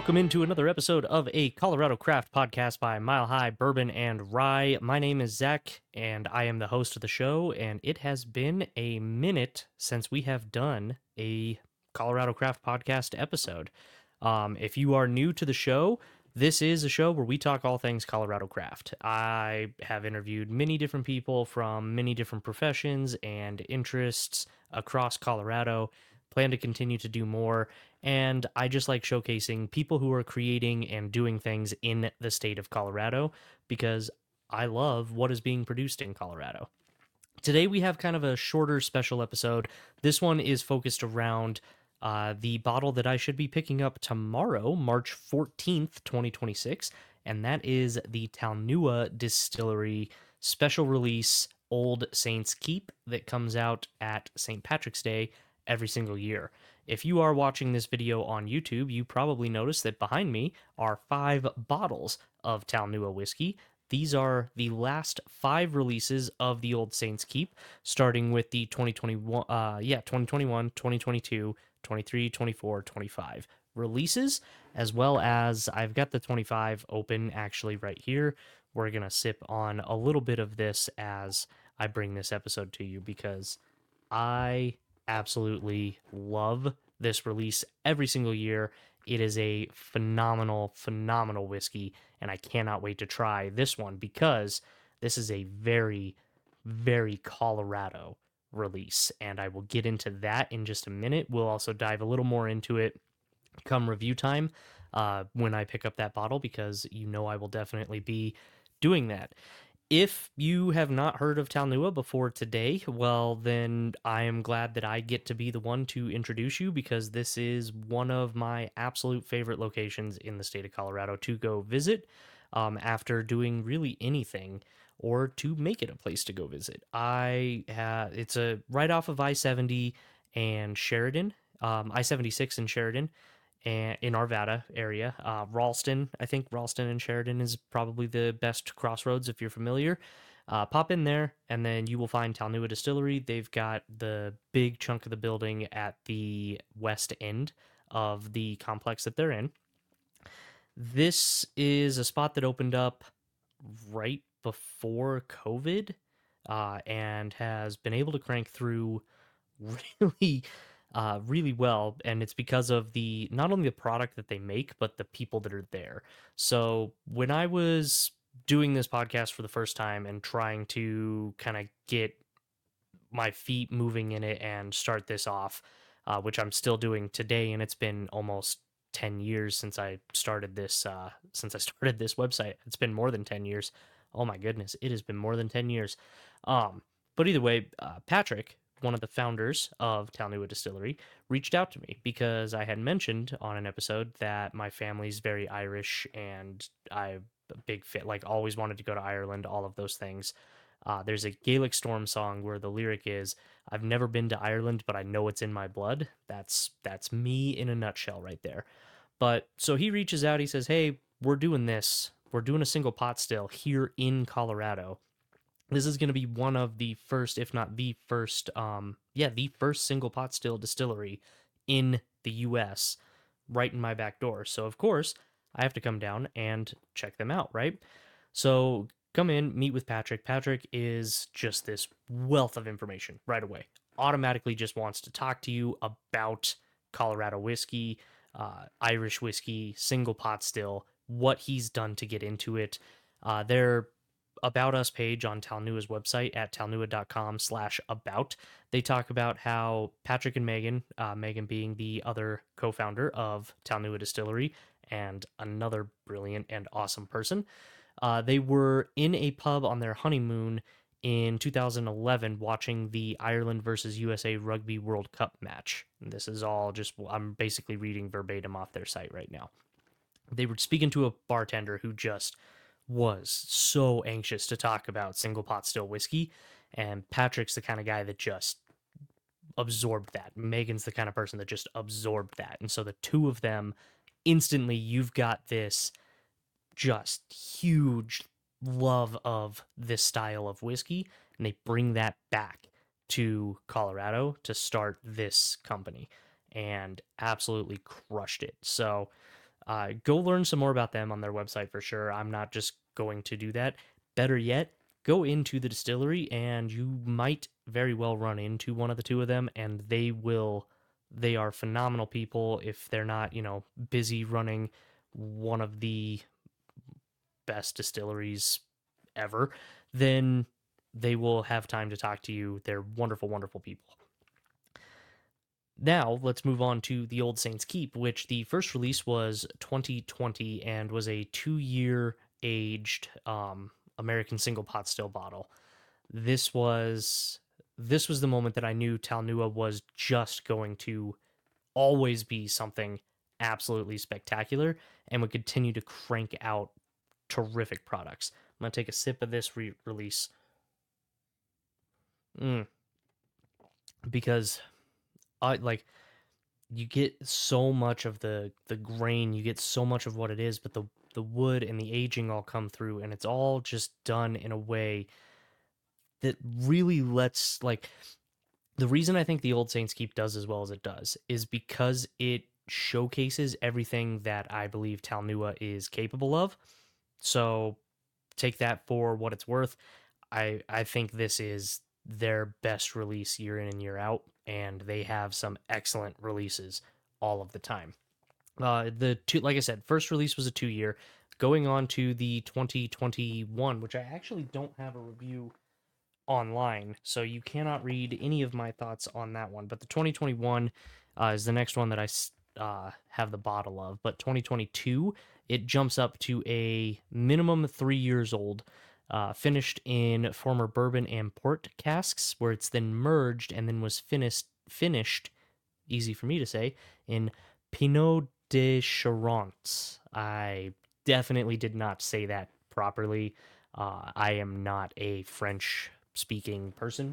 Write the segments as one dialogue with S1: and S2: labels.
S1: Welcome into another episode of a Colorado Craft podcast by Mile High Bourbon and Rye. My name is Zach, and I am the host of the show, and it has been a minute since we have done a Colorado Craft podcast episode. If you are new to the show, this is a show where we talk all things Colorado Craft. I have interviewed many different people from many different professions and interests across Colorado. Plan to continue to do more, and I just like showcasing people who are creating and doing things in the state of Colorado because I love what is being produced in Colorado. Today we have kind of a shorter special episode. This one is focused around the bottle that I should be picking up tomorrow, March 14th, 2026, and that is the Talnua Distillery special release Old Saints Keep that comes out at St. Patrick's Day every single year. If you are watching this video on YouTube, you probably noticed that behind me are 5 bottles of Talnua whiskey. These are the last 5 releases of the Old Saints Keep, starting with the 2021, 2022, 23, 24, 25 releases, as well as I've got the 25 open actually right here. We're going to sip on a little bit of this as I bring this episode to you because I absolutely love this release every single year. It is a phenomenal, phenomenal whiskey, and I cannot wait to try this one because this is a very, very Colorado release, and I will get into that in just a minute. We'll also dive a little more into it come review time when I pick up that bottle because you know I will definitely be doing that. If you have not heard of Talnua before today, well, then I am glad that I get to be the one to introduce you because this is one of my absolute favorite locations in the state of Colorado to go visit after doing really anything or to make it a place to go visit. It's a right off of I-70 and Sheridan, I-76 and Sheridan, and in Arvada area. Ralston, I think Ralston and Sheridan is probably the best crossroads if you're familiar. Pop in there, and then you will find Talnua Distillery. They've got the big chunk of the building at the west end of the complex that they're in. This is a spot that opened up right before COVID and has been able to crank through really really well, and it's because of the not only the product that they make but the people that are there. So when I was doing this podcast for the first time and trying to kind of get my feet moving in it and start this off, which I'm still doing today, and it's been almost 10 years since I started this website. It's been more than 10 years. Oh my goodness, it has been more than 10 years. But either way, Patrick, one of the founders of Talnua Distillery, reached out to me because I had mentioned on an episode that my family's very Irish and I'm a big fan, like always wanted to go to Ireland, all of those things. There's a Gaelic Storm song where the lyric is, "I've never been to Ireland, but I know it's in my blood." That's me in a nutshell right there. But so he reaches out, he says, "Hey, we're doing this. We're doing a single pot still here in Colorado. This is going to be one of the first, if not the first, the first single pot still distillery in the U.S. right in my back door. So of course, I have to come down and check them out, right? So come in, meet with Patrick. Patrick is just this wealth of information right away. Automatically just wants to talk to you about Colorado whiskey, Irish whiskey, single pot still, what he's done to get into it. Their About Us page on Talnua's website at talnua.com/about. They talk about how Patrick and Megan, Megan being the other co-founder of Talnua Distillery and another brilliant and awesome person, they were in a pub on their honeymoon in 2011 watching the Ireland versus USA Rugby World Cup match. And this is all just, I'm basically reading verbatim off their site right now. They were speaking to a bartender who just was so anxious to talk about single pot still whiskey, and Patrick's the kind of guy that just absorbed that. Megan's the kind of person that just absorbed that. And so the two of them instantly, you've got this just huge love of this style of whiskey, and they bring that back to Colorado to start this company and absolutely crushed it. So Go learn some more about them on their website for sure. I'm not just going to do that. Better yet, go into the distillery and you might very well run into one of the two of them, and they are phenomenal people. If they're not, busy running one of the best distilleries ever, then they will have time to talk to you. They're wonderful, wonderful people. Now, let's move on to the Old Saints Keep, which the first release was 2020 and was a 2-year aged American single pot still bottle. This was the moment that I knew Talnua was just going to always be something absolutely spectacular and would continue to crank out terrific products. I'm going to take a sip of this release. Because you get so much of the grain, you get so much of what it is, but the wood and the aging all come through, and it's all just done in a way that really lets the reason I think the Old Saints Keep does as well as it does is because it showcases everything that I believe Talnua is capable of. So take that for what it's worth. I think this is their best release year in and year out, and they have some excellent releases all of the time. The two, like I said, first release was a 2-year. Going on to the 2021, which I actually don't have a review online, so you cannot read any of my thoughts on that one. But the 2021 is the next one that I have the bottle of. But 2022, it jumps up to a minimum 3 years old, finished in former bourbon and port casks, where it's then merged and then was finished, easy for me to say, in Pinot de Charente. I definitely did not say that properly. I am not a French speaking person.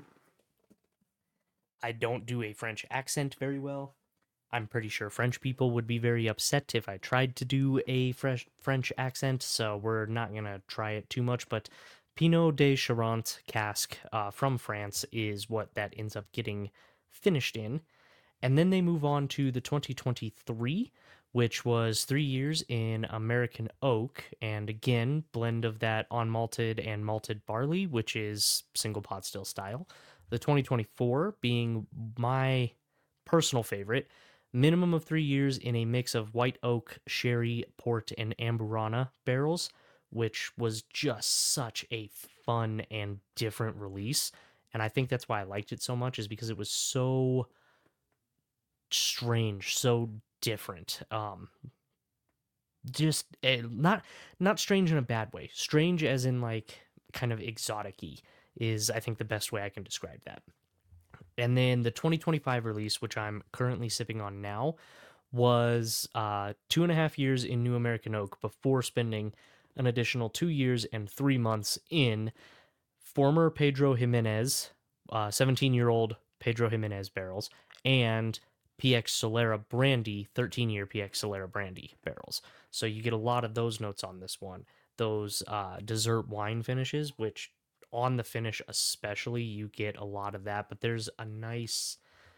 S1: I don't do a French accent very well. I'm pretty sure French people would be very upset if I tried to do a French accent, so we're not going to try it too much. But Pinot de Charente cask from France is what that ends up getting finished in. And then they move on to the 2023, which was 3 years in American oak, and again, blend of that unmalted and malted barley, which is single pot still style. The 2024 being my personal favorite, minimum of 3 years in a mix of white oak, sherry, port, and amburana barrels, which was just such a fun and different release. And I think that's why I liked it so much, is because it was so strange, so different. Just not strange in a bad way. Strange as in kind of exotic-y is, I think, the best way I can describe that. And then the 2025 release, which I'm currently sipping on now, was 2.5 years in New American Oak before spending an additional 2 years and 3 months in former Pedro Jimenez, 17-year-old Pedro Jimenez barrels, and PX Solera Brandy, 13-year PX Solera Brandy barrels. So you get a lot of those notes on this one. Those dessert wine finishes, which on the finish especially, you get a lot of that. But there's a nice,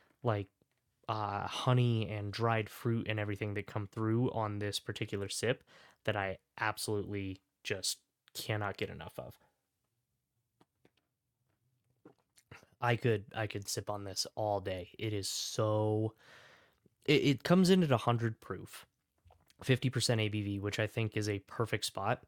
S1: honey and dried fruit and everything that come through on this particular sip that I absolutely just cannot get enough of. I could sip on this all day. It is so it comes in at 100 proof, 50% ABV, which I think is a perfect spot.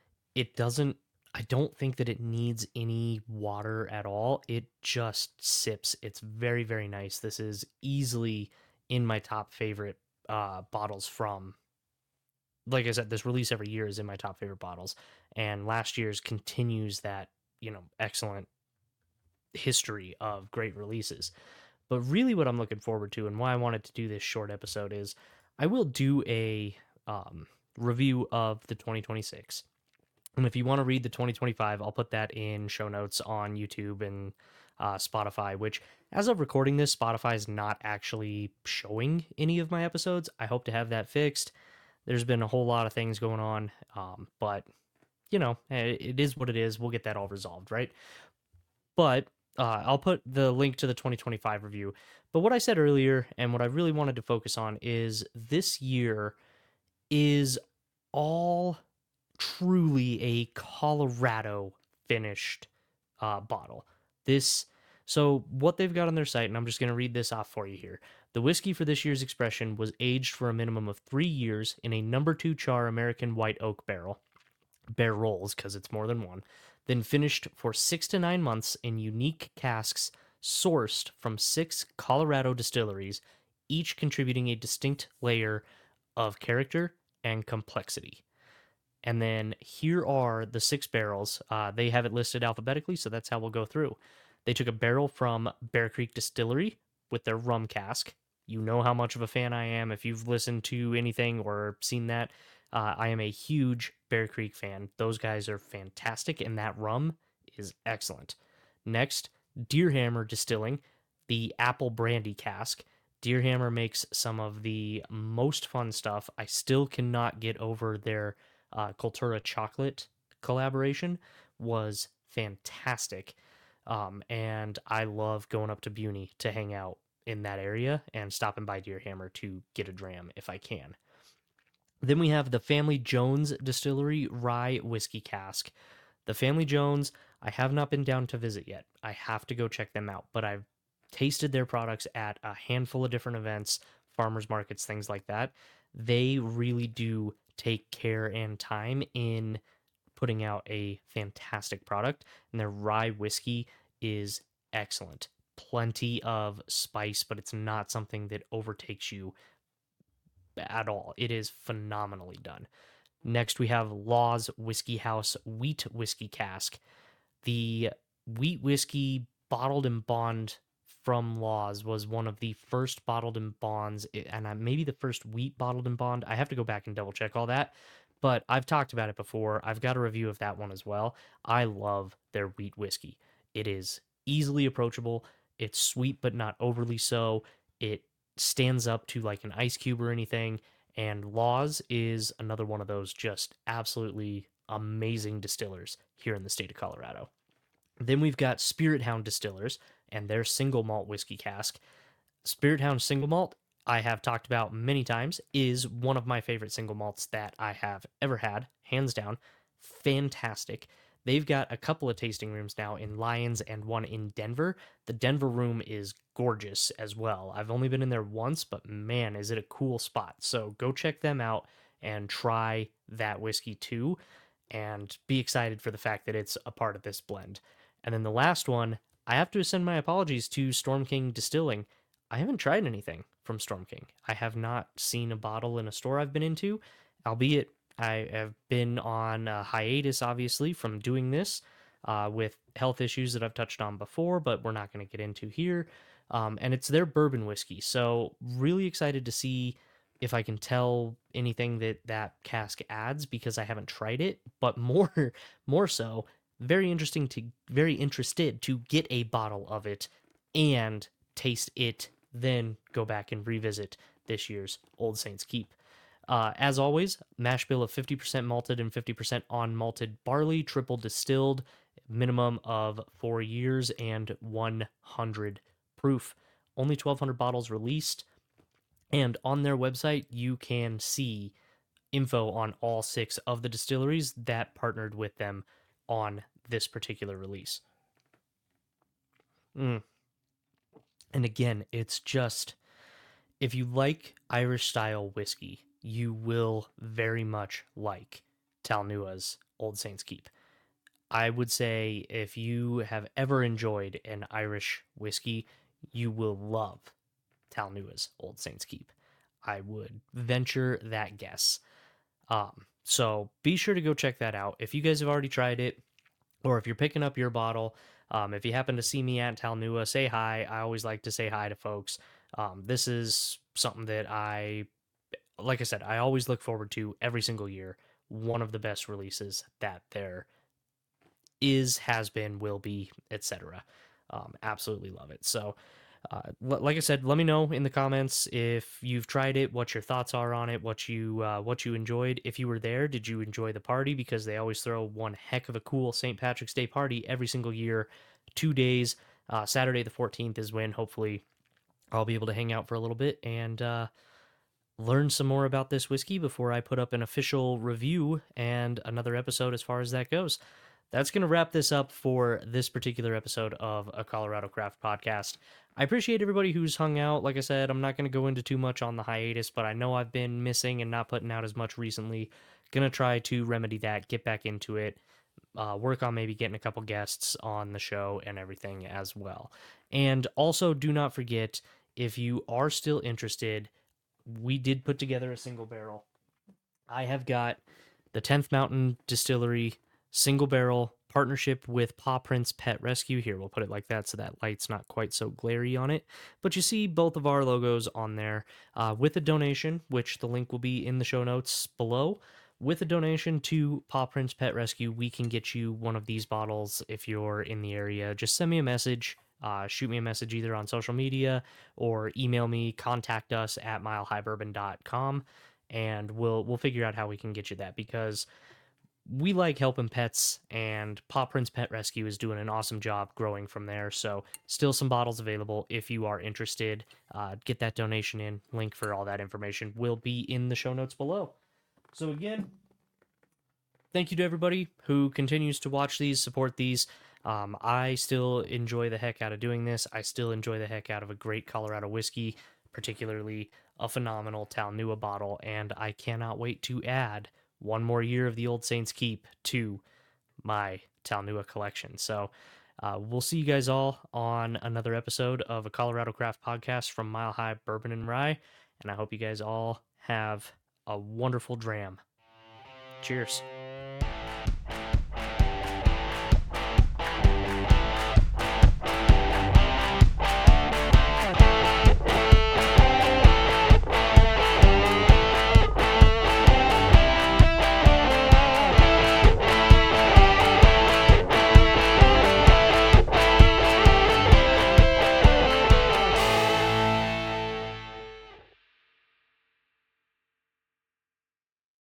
S1: I don't think that it needs any water at all. It just sips. It's very, very nice. This is easily in my top favorite bottles from, like I said, this release every year is in my top favorite bottles. And last year's continues that, excellent history of great releases. But really what I'm looking forward to and why I wanted to do this short episode is I will do a review of the 2026. And if you want to read the 2025, I'll put that in show notes on YouTube and Spotify, which as of recording this, Spotify is not actually showing any of my episodes. I hope to have that fixed. There's been a whole lot of things going on, but it is what it is. We'll get that all resolved, right? But I'll put the link to the 2025 review. But what I said earlier and what I really wanted to focus on is this year is all truly a Colorado finished bottle. This so what they've got on their site, and I'm just going to read this off for you here. The whiskey for this year's expression was aged for a minimum of 3 years in a number 2 char American white oak barrels, because it's more than one, then finished for 6 to 9 months in unique casks sourced from 6 Colorado distilleries, each contributing a distinct layer of character and complexity. And then here are the 6 barrels. They have it listed alphabetically, so that's how we'll go through. They took a barrel from Bear Creek Distillery with their rum cask. You know how much of a fan I am if you've listened to anything or seen that. I am a huge Bear Creek fan. Those guys are fantastic, and that rum is excellent. Next, Deerhammer Distilling, the apple brandy cask. Deerhammer makes some of the most fun stuff. I still cannot get over their Cultura chocolate collaboration was fantastic. And I love going up to Buny to hang out in that area and stopping by Deerhammer to get a dram if I can. Then we have the Family Jones Distillery Rye Whiskey Cask. The Family Jones, I have not been down to visit yet. I have to go check them out, but I've tasted their products at a handful of different events, farmers markets, things like that. They really do take care and time in putting out a fantastic product, and their rye whiskey is excellent. Plenty of spice, but it's not something that overtakes you at all. It is phenomenally done. Next, we have Law's Whiskey House Wheat Whiskey Cask. The wheat whiskey bottled and bond from Laws was one of the first bottled and bonds, and maybe the first wheat bottled and bond. I have to go back and double check all that, but I've talked about it before. I've got a review of that one as well. I love their wheat whiskey. It is easily approachable. It's sweet, but not overly so. It stands up to like an ice cube or anything. And Laws is another one of those just absolutely amazing distillers here in the state of Colorado. Then we've got Spirit Hound Distillers and their single malt whiskey cask. Spirit Hound single malt, I have talked about many times, is one of my favorite single malts that I have ever had, hands down. Fantastic. They've got a couple of tasting rooms now in Lyons and one in Denver. The Denver room is gorgeous as well. I've only been in there once, but man, is it a cool spot. So go check them out and try that whiskey too, and be excited for the fact that it's a part of this blend. And then the last one, I have to send my apologies to Storm King Distilling. I haven't tried anything from Storm King. I have not seen a bottle in a store I've been into, albeit I have been on a hiatus, obviously, from doing this with health issues that I've touched on before, but we're not going to get into here. And it's their bourbon whiskey. So, really excited to see if I can tell anything that that cask adds because I haven't tried it, but more so, very interested to get a bottle of it and taste it, then go back and revisit this year's Old Saints Keep. As always, mash bill of 50% malted and 50% unmalted barley, triple distilled, minimum of 4 years and 100 proof. Only 1,200 bottles released. And on their website, you can see info on all 6 of the distilleries that partnered with them on this particular release. And again, it's just, if you like Irish style whiskey, you will very much like Talnua's Old Saints Keep. I would say if you have ever enjoyed an Irish whiskey, you will love Talnua's Old Saints Keep. I would venture that guess. So be sure to go check that out. If you guys have already tried it, or if you're picking up your bottle, if you happen to see me at Talnua, say hi. I always like to say hi to folks. This is something that like I said, I always look forward to every single year. One of the best releases that there is, has been, will be, etc. Absolutely love it. So, like I said, let me know in the comments if you've tried it, what your thoughts are on it, what you enjoyed. If you were there, did you enjoy the party? Because they always throw one heck of a cool St. Patrick's Day party every single year, 2 days. Saturday the 14th is when hopefully I'll be able to hang out for a little bit and learn some more about this whiskey before I put up an official review and another episode as far as that goes. That's going to wrap this up for this particular episode of a Colorado Craft Podcast. I appreciate everybody who's hung out. Like I said, I'm not going to go into too much on the hiatus, but I know I've been missing and not putting out as much recently. Going to try to remedy that, get back into it, work on maybe getting a couple guests on the show and everything as well. And also, do not forget, if you are still interested, we did put together a single barrel. I have got the 10th Mountain Distillery single barrel partnership with Paw Prints Pet Rescue. Here, we'll put it like that so that light's not quite so glary on it. But you see both of our logos on there with a donation, which the link will be in the show notes below. With a donation to Paw Prints Pet Rescue, we can get you one of these bottles if you're in the area. Just send me a message. Shoot me a message either on social media or email me, contact us at milehighbourbon.com, and we'll figure out how we can get you that, because we like helping pets, and Paw Prints Pet Rescue is doing an awesome job growing from there. So still some bottles available if you are interested. Get that donation in. Link for all that information will be in the show notes below. So again, thank you to everybody who continues to watch these, support these. I still enjoy the heck out of doing this. I still enjoy the heck out of a great Colorado whiskey, particularly a phenomenal Talnua bottle, and I cannot wait to add one more year of the Old Saints Keep to my Talnua collection. So we'll see you guys all on another episode of a Colorado Craft Podcast from Mile High Bourbon and Rye, and I hope you guys all have a wonderful dram. Cheers.